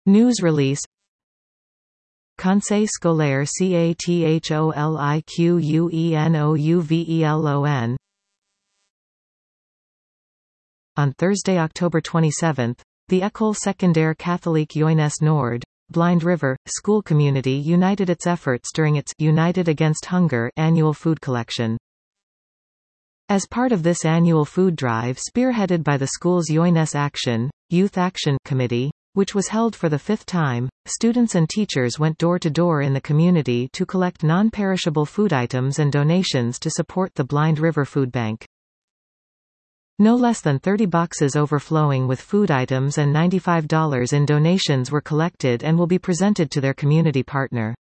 News release. Conseil scolaire CATHOLIQUENOUVELON. On Thursday, October 27, the École Secondaire Catholique Yoyness Nord, Blind River, school community united its efforts during its United Against Hunger annual food collection. As part of this annual food drive spearheaded by the school's Yoyness Action, Youth Action Committee, which was held for the 5th time, students and teachers went door to door in the community to collect non-perishable food items and donations to support the Blind River Food Bank. No less than 30 boxes overflowing with food items and $95 in donations were collected and will be presented to their community partner.